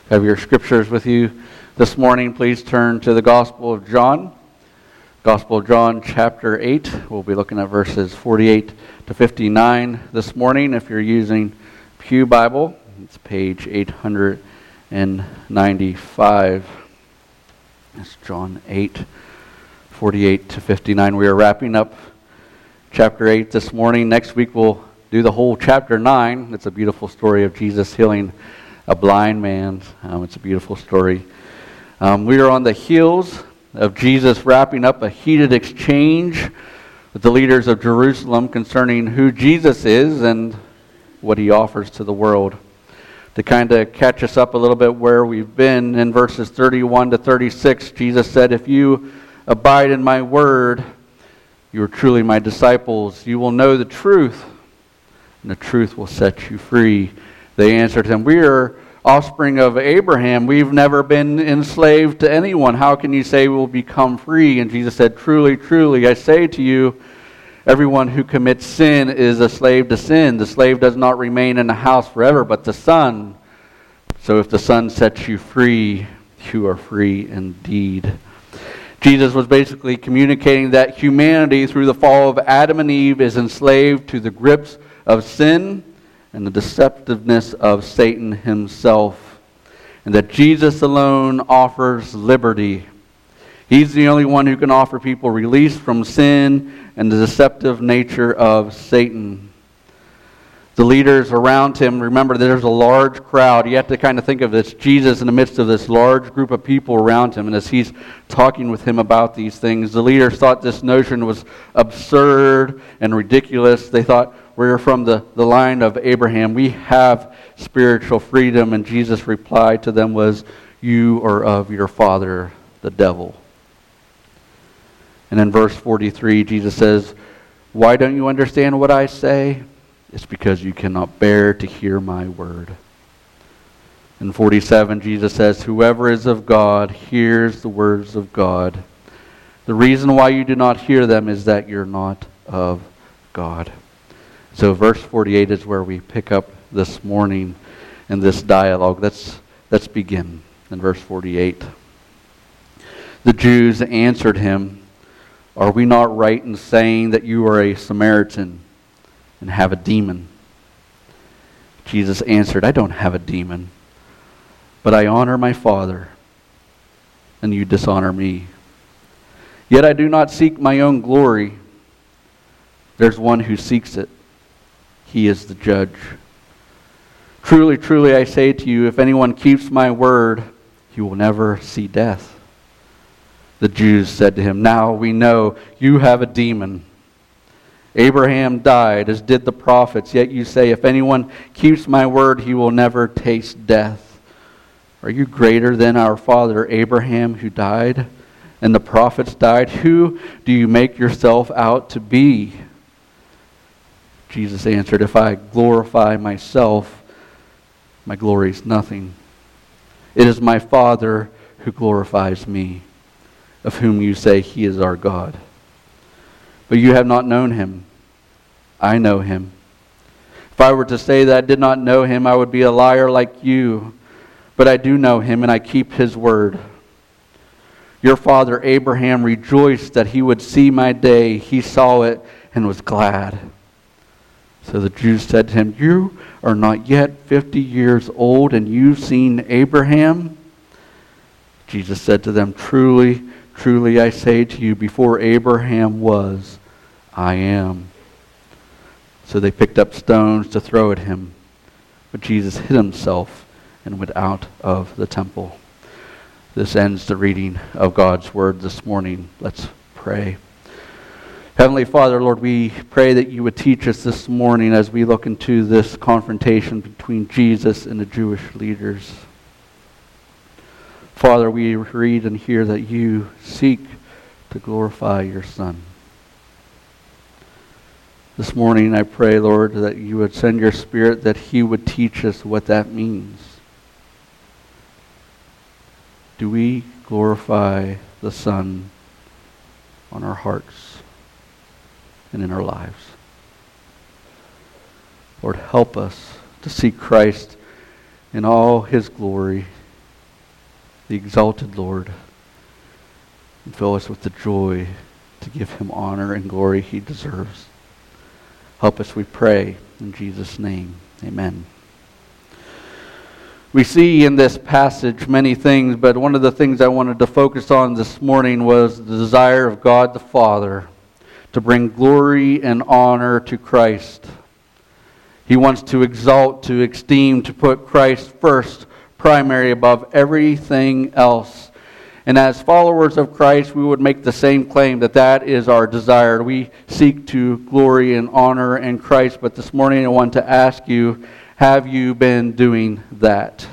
Have your scriptures with you this morning. Please turn to the Gospel of John. Gospel of John, chapter 8. We'll be looking at verses 48 to 59 this morning. If you're using Pew Bible, it's page 895. It's John 8, 48 to 59. We are wrapping up chapter 8 this morning. Next week we'll do the whole chapter 9. It's a beautiful story of Jesus healing a blind man. It's a beautiful story. We are on the heels of Jesus wrapping up a heated exchange with the leaders of Jerusalem concerning who Jesus is and what he offers to the world. To kind of catch us up a little bit where we've been, in verses 31 to 36, Jesus said, "If you abide in my word, you are truly my disciples. You will know the truth, and the truth will set you free." They answered him, "We are offspring of Abraham. We've never been enslaved to anyone. How can you say we'll become free?" And Jesus said, "Truly, truly, I say to you, everyone who commits sin is a slave to sin. The slave does not remain in the house forever, but the Son. So if the Son sets you free, you are free indeed." Jesus was basically communicating that humanity, through the fall of Adam and Eve, is enslaved to the grips of sin and the deceptiveness of Satan himself, and that Jesus alone offers liberty. He's the only one who can offer people release from sin and the deceptive nature of Satan. The leaders around him, remember there's a large crowd. You have to kind of think of this, Jesus in the midst of this large group of people around him, and as he's talking with him about these things, the leaders thought this notion was absurd and ridiculous. They thought, "We're from the line of Abraham. We have spiritual freedom." And Jesus' reply to them was, "You are of your father, the devil." And in verse 43, Jesus says, "Why don't you understand what I say? It's because you cannot bear to hear my word." In 47, Jesus says, "Whoever is of God hears the words of God. The reason why you do not hear them is that you're not of God." So verse 48 is where we pick up this morning in this dialogue. Let's begin in verse 48. The Jews answered him, "Are we not right in saying that you are a Samaritan and have a demon?" Jesus answered, "I don't have a demon, but I honor my Father, and you dishonor me. Yet I do not seek my own glory. There's one who seeks it. He is the judge. Truly, truly, I say to you, if anyone keeps my word, he will never see death." The Jews said to him, "Now we know you have a demon. Abraham died, as did the prophets, yet you say, if anyone keeps my word, he will never taste death. Are you greater than our father Abraham, who died, and the prophets died? Who do you make yourself out to be?" Jesus answered, "If I glorify myself, my glory is nothing. It is my Father who glorifies me, of whom you say he is our God. But you have not known him. I know him. If I were to say that I did not know him, I would be a liar like you. But I do know him, and I keep his word. Your father Abraham rejoiced that he would see my day. He saw it and was glad." So the Jews said to him, "You are not yet 50 years old, and you've seen Abraham?" Jesus said to them, "Truly, truly, I say to you, before Abraham was, I am." So they picked up stones to throw at him. But Jesus hid himself and went out of the temple. This ends the reading of God's word this morning. Let's pray. Heavenly Father, Lord, we pray that you would teach us this morning as we look into this confrontation between Jesus and the Jewish leaders. Father, we read and hear that you seek to glorify your Son. This morning I pray, Lord, that you would send your Spirit, that he would teach us what that means. Do we glorify the Son on our hearts and in our lives? Lord, help us to see Christ in all his glory the exalted Lord, and fill us with the joy to give him honor and glory he deserves. Help us, we pray, in Jesus' name. Amen. We see in this passage many things, but one of the things I wanted to focus on this morning was the desire of God the Father to bring glory and honor to Christ. He wants to exalt, to esteem, to put Christ first, primary above everything else. And as followers of Christ, we would make the same claim that is our desire. We seek to glory and honor in Christ. But this morning I want to ask you, have you been doing that?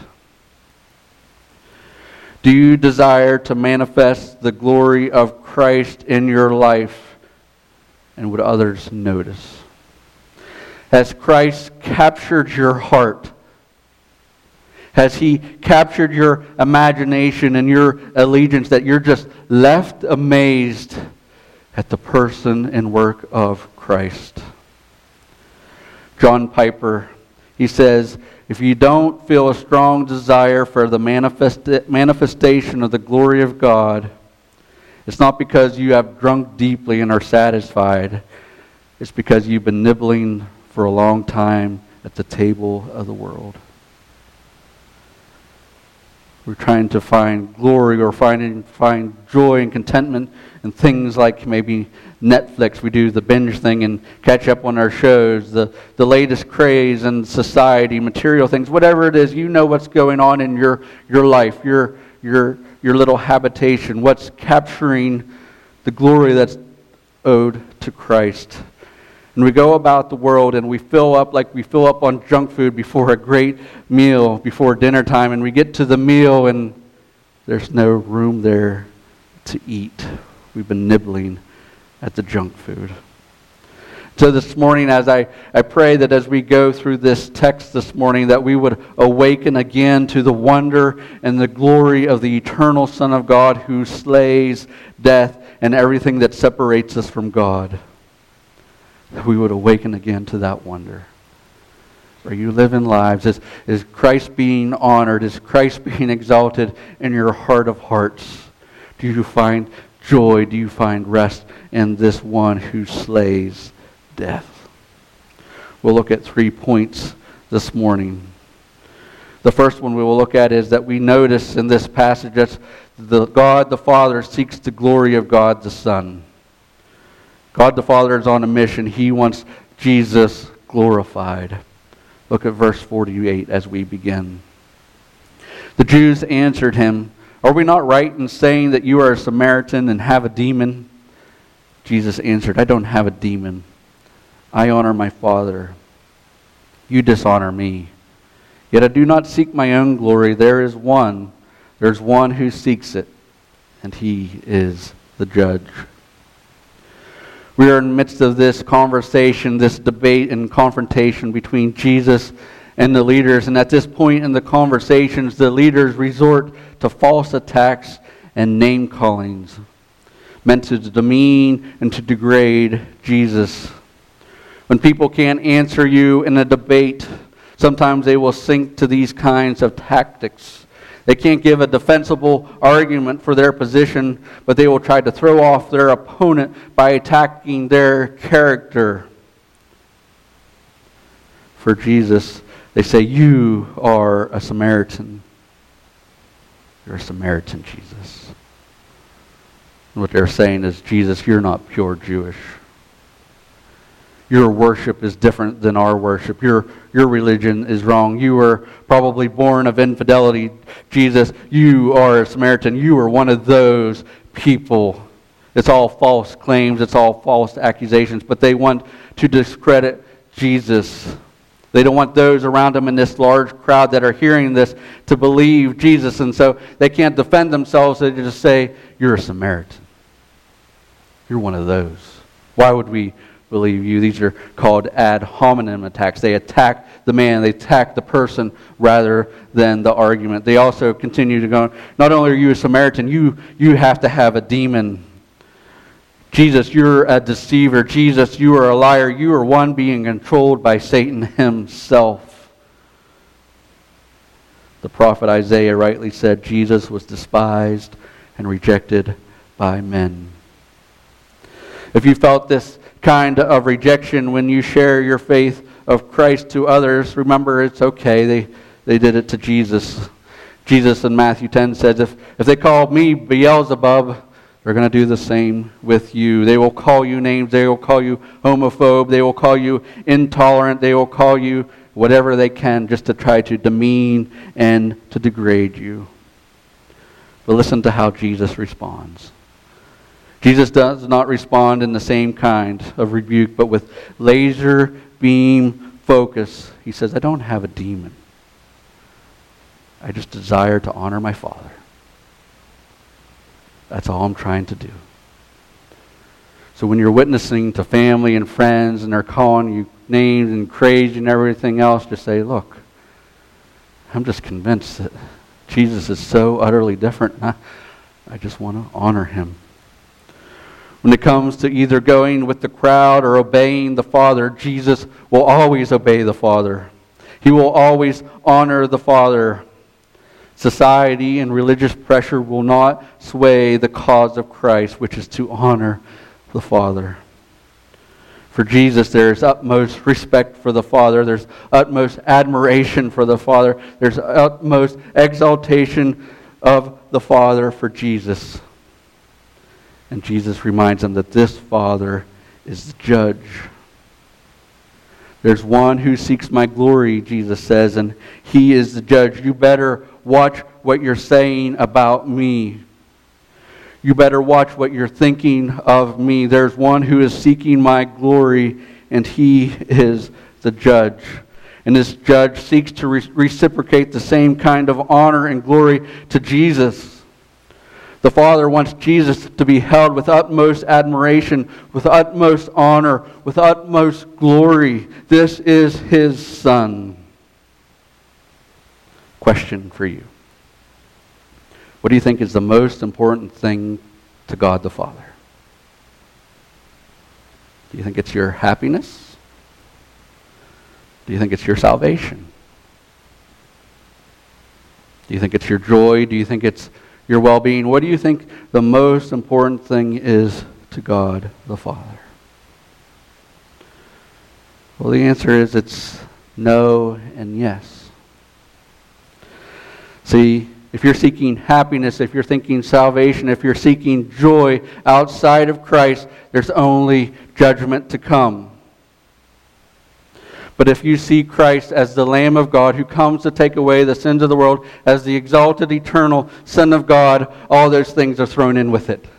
Do you desire to manifest the glory of Christ in your life? And would others notice? Has Christ captured your heart? Has he captured your imagination and your allegiance that you're just left amazed at the person and work of Christ? John Piper, he says, if you don't feel a strong desire for the manifestation of the glory of God, it's not because you have drunk deeply and are satisfied. It's because you've been nibbling for a long time at the table of the world. We're trying to find glory or find joy and contentment in things like maybe Netflix. We do the binge thing and catch up on our shows, the latest craze in society, material things, whatever it is. You know what's going on in your life, your little habitation, what's capturing the glory that's owed to Christ. And we go about the world and we fill up like we fill up on junk food before a great meal, before dinner time, and we get to the meal and there's no room there to eat. We've been nibbling at the junk food. So this morning, as I pray that as we go through this text this morning, that we would awaken again to the wonder and the glory of the eternal Son of God who slays death and everything that separates us from God. That we would awaken again to that wonder. Are you living lives? Is Christ being honored? Is Christ being exalted in your heart of hearts? Do you find joy? Do you find rest in this one who slays death? We'll look at 3 points this morning. The first one we will look at is that we notice in this passage that God the Father seeks the glory of God the Son. God the Father is on a mission. He wants Jesus glorified. Look at verse 48 as we begin. The Jews answered him, "Are we not right in saying that you are a Samaritan and have a demon?" Jesus answered, "I don't have a demon. I honor my Father. You dishonor me. Yet I do not seek my own glory. There's one who seeks it, and he is the judge." We are in the midst of this conversation, this debate and confrontation between Jesus and the leaders. And at this point in the conversations, the leaders resort to false attacks and name callings meant to demean and to degrade Jesus. When people can't answer you in a debate, sometimes they will sink to these kinds of tactics. They can't give a defensible argument for their position, but they will try to throw off their opponent by attacking their character. For Jesus, they say, "You are a Samaritan." You're a Samaritan, Jesus. And what they're saying is, Jesus, you're not pure Jewish. Your worship is different than our worship. Your religion is wrong. You were probably born of infidelity. Jesus, you are a Samaritan. You are one of those people. It's all false claims. It's all false accusations. But they want to discredit Jesus. They don't want those around them in this large crowd that are hearing this to believe Jesus. And so they can't defend themselves. They just say, "You're a Samaritan. You're one of those. Why would we believe you?" These are called ad hominem attacks. They attack the man, they attack the person rather than the argument. They also continue to go, "Not only are you a Samaritan, you have to have a demon. Jesus, you're a deceiver. Jesus, you are a liar. You are one being controlled by Satan himself." The prophet Isaiah rightly said, Jesus was despised and rejected by men. If you felt this kind of rejection when you share your faith of Christ to others, remember it's okay. They did it to Jesus. Jesus in Matthew 10 says, if they call me Beelzebub, they're going to do the same with you. They will call you names. They will call you homophobe. They will call you intolerant. They will call you whatever they can just to try to demean and to degrade you. But listen to how Jesus responds. Jesus does not respond in the same kind of rebuke, but with laser beam focus. He says, I don't have a demon. I just desire to honor my Father. That's all I'm trying to do. So when you're witnessing to family and friends and they're calling you names and crazy and everything else, just say, look, I'm just convinced that Jesus is so utterly different. I just want to honor him. When it comes to either going with the crowd or obeying the Father, Jesus will always obey the Father. He will always honor the Father. Society and religious pressure will not sway the cause of Christ, which is to honor the Father. For Jesus, there is utmost respect for the Father. There's utmost admiration for the Father. There's utmost exaltation of the Father for Jesus. And Jesus reminds them that this Father is the judge. There's one who seeks my glory, Jesus says, and he is the judge. You better watch what you're saying about me. You better watch what you're thinking of me. There's one who is seeking my glory, and he is the judge. And this judge seeks to reciprocate the same kind of honor and glory to Jesus. The Father wants Jesus to be held with utmost admiration, with utmost honor, with utmost glory. This is his Son. Question for you. What do you think is the most important thing to God the Father? Do you think it's your happiness? Do you think it's your salvation? Do you think it's your joy? Do you think it's your well-being? What do you think the most important thing is to God the Father? Well, the answer is it's no and yes. See, if you're seeking happiness, if you're thinking salvation, if you're seeking joy outside of Christ, there's only judgment to come. But if you see Christ as the Lamb of God who comes to take away the sins of the world, as the exalted eternal Son of God, all those things are thrown in with it.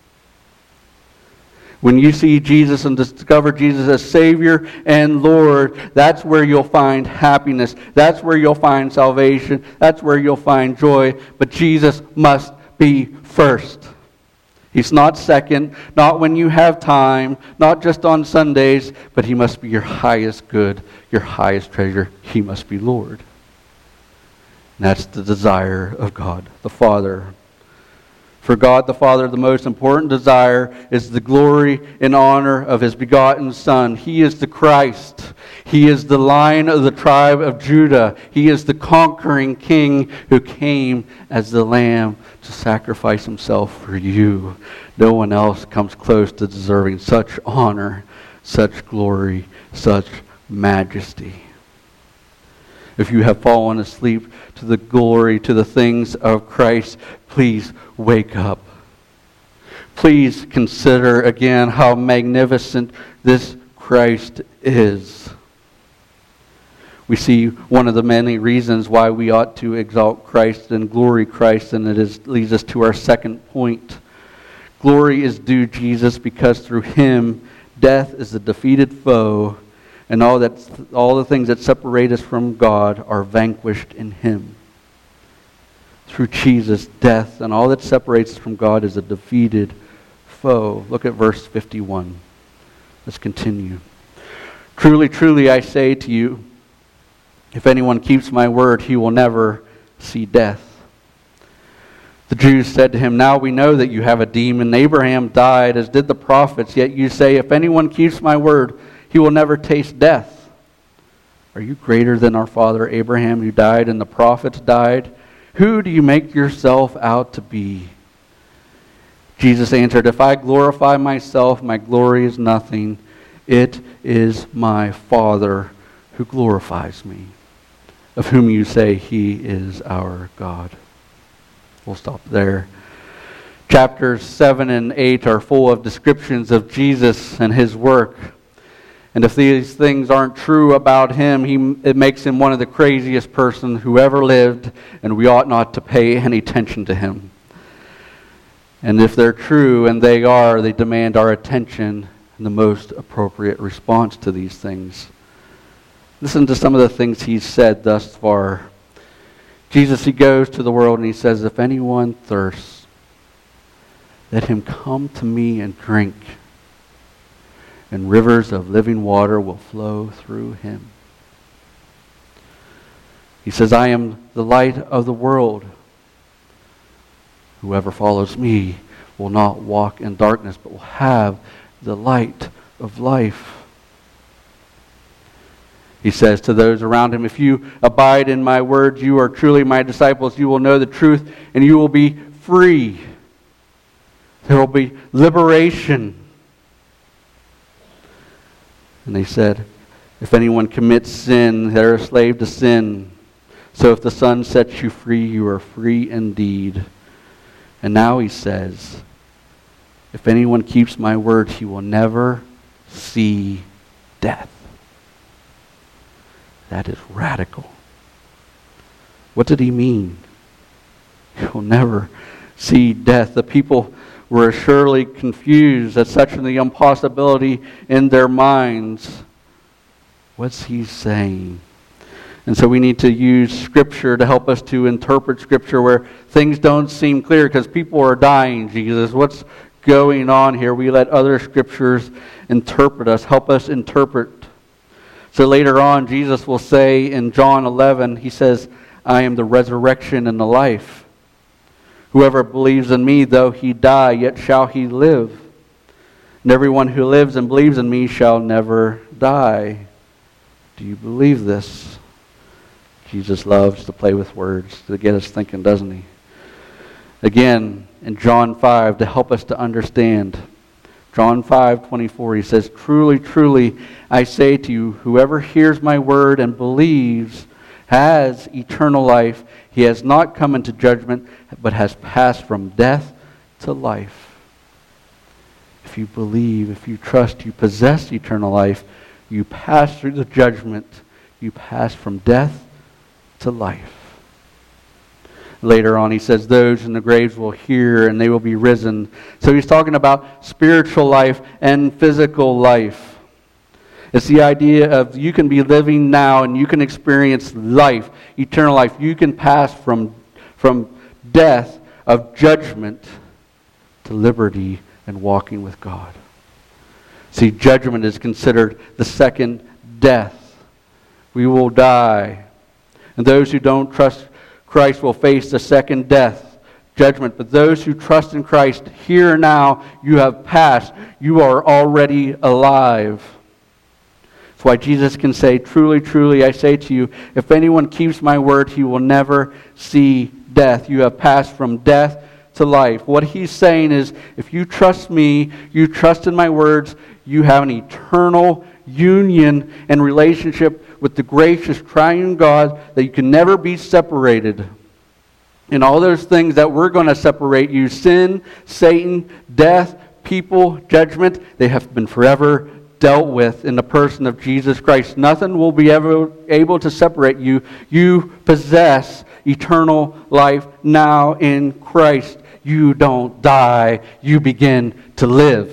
When you see Jesus and discover Jesus as Savior and Lord, that's where you'll find happiness. That's where you'll find salvation. That's where you'll find joy. But Jesus must be first. He's not second, not when you have time, not just on Sundays, but he must be your highest good, your highest treasure. He must be Lord. And that's the desire of God the Father. For God the Father, the most important desire is the glory and honor of his begotten Son. He is the Christ. He is the Lion of the tribe of Judah. He is the conquering King who came as the Lamb to sacrifice himself for you. No one else comes close to deserving such honor, such glory, such majesty. If you have fallen asleep to the glory, to the things of Christ, please wake up. Please consider again how magnificent this Christ is. We see one of the many reasons why we ought to exalt Christ and glory Christ, and leads us to our second point. Glory is due Jesus because through him, death is the defeated foe, and all the things that separate us from God are vanquished in him. Through Jesus, death and all that separates us from God is a defeated foe. Look at verse 51. Let's continue. Truly, truly, I say to you, if anyone keeps my word, he will never see death. The Jews said to him, now we know that you have a demon. Abraham died, as did the prophets, yet you say, if anyone keeps my word, he will never taste death. Are you greater than our father Abraham, who died and the prophets died? Who do you make yourself out to be?" Jesus answered, "If I glorify myself, my glory is nothing. It is my Father who glorifies me, of whom you say he is our God." We'll stop there. Chapters 7 and 8 are full of descriptions of Jesus and his work. And if these things aren't true about him, it makes him one of the craziest persons who ever lived, and we ought not to pay any attention to him. And if they're true, and they are, they demand our attention and the most appropriate response to these things. Listen to some of the things he's said thus far. Jesus, he goes to the world and he says, "If anyone thirsts, let him come to me and drink, and rivers of living water will flow through him." He says, "I am the light of the world. Whoever follows me will not walk in darkness, but will have the light of life." He says to those around him, "If you abide in my words, you are truly my disciples. You will know the truth, and you will be free." There will be liberation. And they said, "If anyone commits sin, they're a slave to sin. So if the Son sets you free, you are free indeed." And now he says, "If anyone keeps my word, he will never see death." That is radical. What did he mean? He will never see death. The people were surely confused at such an impossibility in their minds. What's he saying? And so we need to use Scripture to help us to interpret Scripture where things don't seem clear because people are dying, Jesus. What's going on here? We let other Scriptures interpret us, help us interpret. So later on, Jesus will say in John 11, he says, "I am the resurrection and the life. Whoever believes in me, though he die, yet shall he live. And everyone who lives and believes in me shall never die." Do you believe this? Jesus loves to play with words to get us thinking, doesn't he? Again, in John 5, to help us to understand. John 5:24, he says, "Truly, truly, I say to you, whoever hears my word and believes has eternal life. He has not come into judgment, but has passed from death to life." If you believe, if you trust, you possess eternal life. You pass through the judgment. You pass from death to life. Later on, he says, "Those in the graves will hear, and they will be risen." So he's talking about spiritual life and physical life. It's the idea of you can be living now and you can experience life, eternal life. You can pass from death of judgment to liberty and walking with God. See, judgment is considered the second death. We will die. And those who don't trust Christ will face the second death, judgment. But those who trust in Christ, here and now, you have passed. You are already alive. That's why Jesus can say, "Truly, truly, I say to you, if anyone keeps my word, he will never see death." You have passed from death to life. What he's saying is, if you trust me, you trust in my words, you have an eternal union and relationship with the gracious triune God that you can never be separated. And all those things that we're going to separate you, sin, Satan, death, people, judgment, they have been forever dealt with in the person of Jesus Christ. Nothing will be ever able to separate you. You possess eternal life now in Christ. You don't die. You begin to live.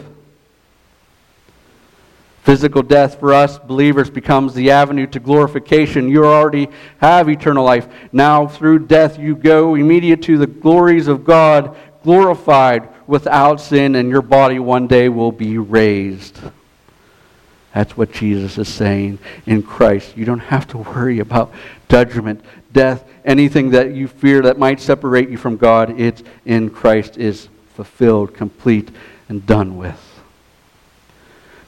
Physical death for us believers becomes the avenue to glorification. You already have eternal life. Now through death you go immediate to the glories of God, glorified without sin, and your body one day will be raised. That's what Jesus is saying in Christ. You don't have to worry about judgment, death, anything that you fear that might separate you from God. It's in Christ is fulfilled, complete, and done with.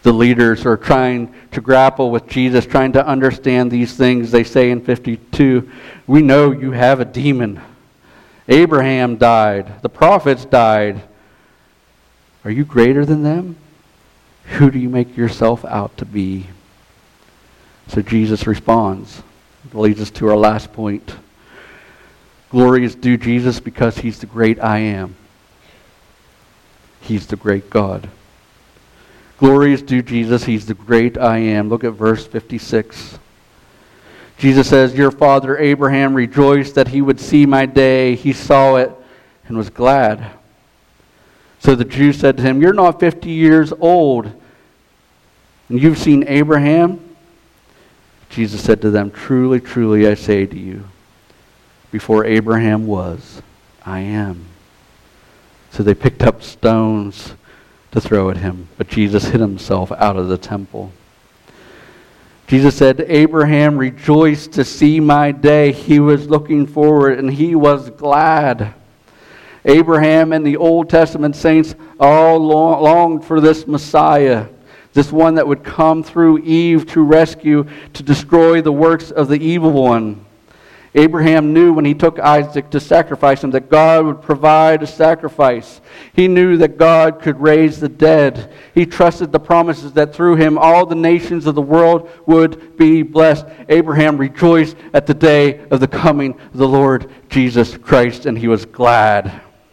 the leaders are trying to grapple with Jesus, trying to understand these things. They say in 52, "We know you have a demon. Abraham died. The prophets died. Are you greater than them? Who do you make yourself out to be?" So Jesus responds. It leads us to our last point. Glory is due Jesus because he's the great I am. He's the great God. Glory is due Jesus. He's the great I am. Look at verse 56. Jesus says, "Your father Abraham rejoiced that he would see my day. He saw it and was glad." So the Jews said to him, "You're not 50 years old, and you've seen Abraham?" Jesus said to them, "Truly, truly, I say to you, before Abraham was, I am." So they picked up stones to throw at him, but Jesus hid himself out of the temple. Jesus said, "Abraham rejoiced to see my day." He was looking forward and he was glad. Abraham and the Old Testament saints all longed for this Messiah, this one that would come through Eve to rescue, to destroy the works of the evil one. Abraham knew when he took Isaac to sacrifice him that God would provide a sacrifice. He knew that God could raise the dead. He trusted the promises that through him all the nations of the world would be blessed. Abraham rejoiced at the day of the coming of the Lord Jesus Christ, and he was glad.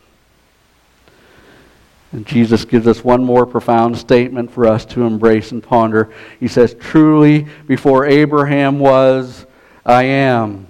And Jesus gives us one more profound statement for us to embrace and ponder. He says, "Truly, before Abraham was, I am."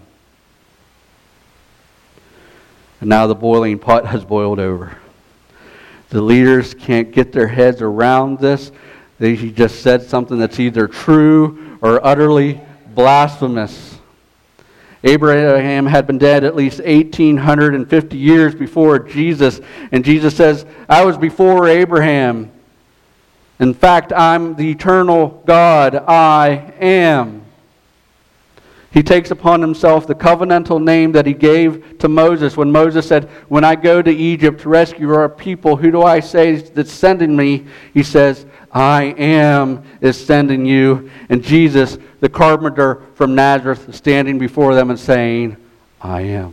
And now the boiling pot has boiled over. The leaders can't get their heads around this. He just said something that's either true or utterly blasphemous. Abraham had been dead at least 1,850 years before Jesus. And Jesus says, "I was before Abraham. In fact, I'm the eternal God. I am." He takes upon himself the covenantal name that he gave to Moses when Moses said, "When I go to Egypt to rescue our people, who do I say that's sending me?" He says, "I am is sending you." And Jesus, the carpenter from Nazareth, is standing before them and saying, "I am.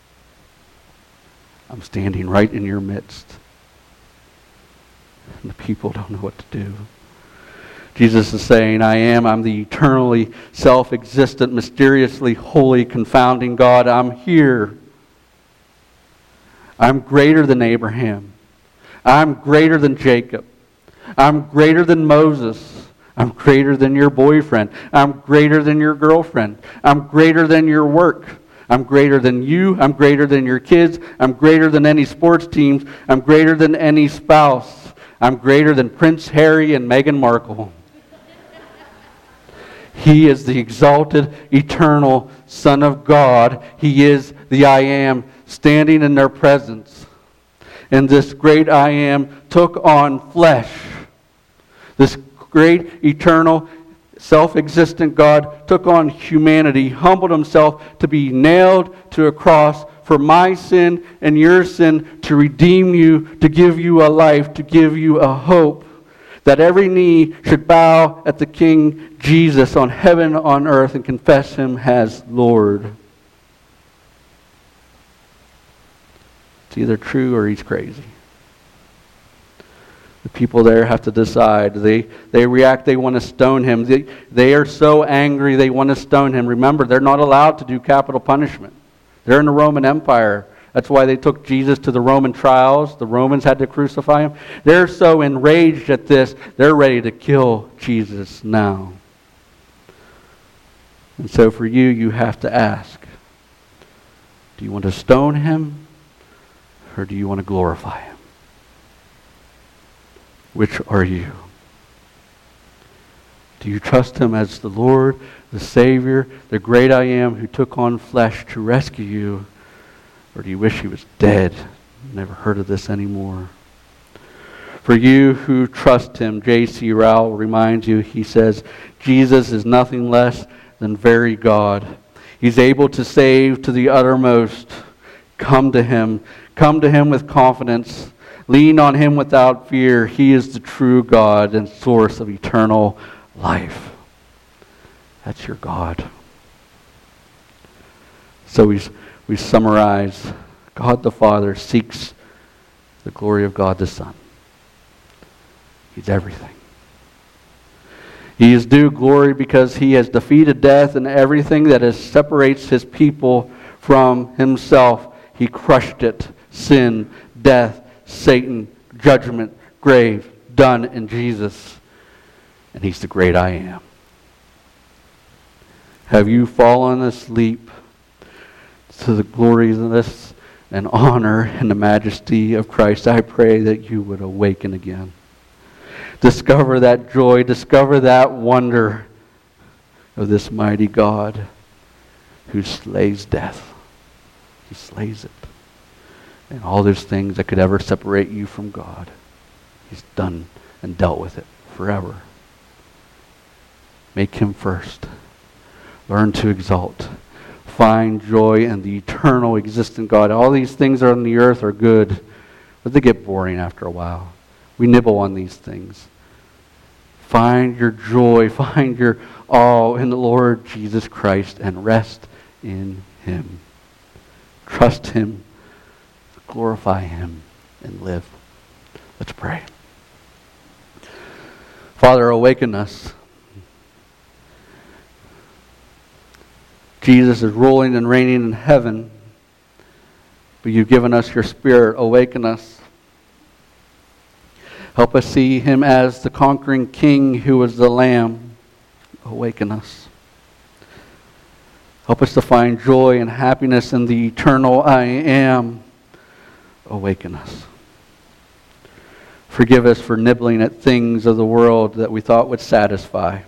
I'm standing right in your midst." And the people don't know what to do. Jesus is saying, "I am. I'm the eternally self-existent, mysteriously holy, confounding God. I'm here. I'm greater than Abraham. I'm greater than Jacob. I'm greater than Moses. I'm greater than your boyfriend. I'm greater than your girlfriend. I'm greater than your work. I'm greater than you. I'm greater than your kids. I'm greater than any sports teams. I'm greater than any spouse. I'm greater than Prince Harry and Meghan Markle." He is the exalted, eternal Son of God. He is the I Am, standing in their presence. And this great I Am took on flesh. This great, eternal, self-existent God took on humanity, humbled himself to be nailed to a cross for my sin and your sin, to redeem you, to give you a life, to give you a hope. That every knee should bow at the King Jesus on heaven, on earth, and confess him as Lord. It's either true or he's crazy. The people there have to decide. They react, they want to stone him. They are so angry, they want to stone him. Remember, they're not allowed to do capital punishment. They're in the Roman Empire. That's why they took Jesus to the Roman trials. The Romans had to crucify him. They're so enraged at this, they're ready to kill Jesus now. And so for you, you have to ask, do you want to stone him or do you want to glorify him? Which are you? Do you trust him as the Lord, the Savior, the great I Am who took on flesh to rescue you? Or do you wish he was dead? Never heard of this anymore. For you who trust him, J.C. Rowell reminds you, he says, Jesus is nothing less than very God. He's able to save to the uttermost. Come to him with confidence. Lean on him without fear. He is the true God and source of eternal life. That's your God. So we summarize. God the Father seeks the glory of God the Son. He's everything. He is due glory because he has defeated death and everything that separates his people from himself. He crushed it. Sin, death, Satan, judgment, grave, done in Jesus. And he's the great I am. Have you fallen asleep to the gloriousness and honor and the majesty of Christ? I pray that you would awaken again. Discover that joy, discover that wonder of this mighty God who slays death. He slays it. And all those things that could ever separate you from God, he's done and dealt with it forever. Make him first. Learn to exalt. Find joy in the eternal, existent God. All these things on the earth are good, but they get boring after a while. We nibble on these things. Find your joy, find your all in the Lord Jesus Christ and rest in him. Trust him, glorify him, and live. Let's pray. Father, awaken us. Jesus is ruling and reigning in heaven, but you've given us your Spirit. Awaken us. Help us see him as the conquering King who was the Lamb. Awaken us. Help us to find joy and happiness in the eternal I am. Awaken us. Forgive us for nibbling at things of the world that we thought would satisfy.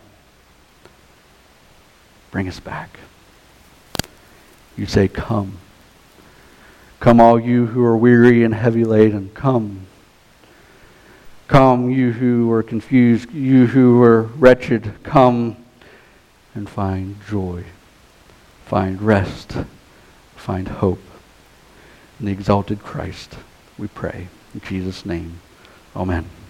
Bring us back. You say, come. Come, all you who are weary and heavy laden. Come. Come, you who are confused, you who are wretched. Come and find joy. Find rest. Find hope. In the exalted Christ, we pray. In Jesus' name, amen.